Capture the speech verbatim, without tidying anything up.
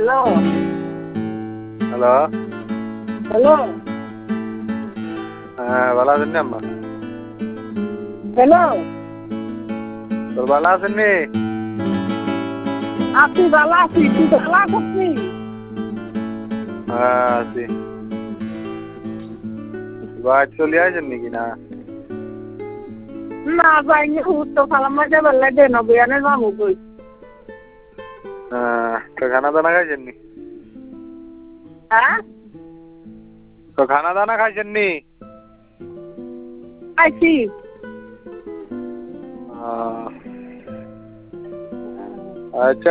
Hello hello hello হ্যাঁ ভালো আছেন নি আম্মা? হ্যালো তোর ভালো আছেন নি? আছি ভালো আছি, তুই ভালো আছিস? হ্যাঁ আছি। বাড়ি চলে আসেন নাকি না? না যাইনি, উত্তর খালামাইতে বেলা দেন বিয়ানে যাবো কই। হ্যাঁ তো খানা দানা খাইছেন নি? হ্যাঁ তো খানা দানা খাইছেন নি? আইছি। আচ্ছা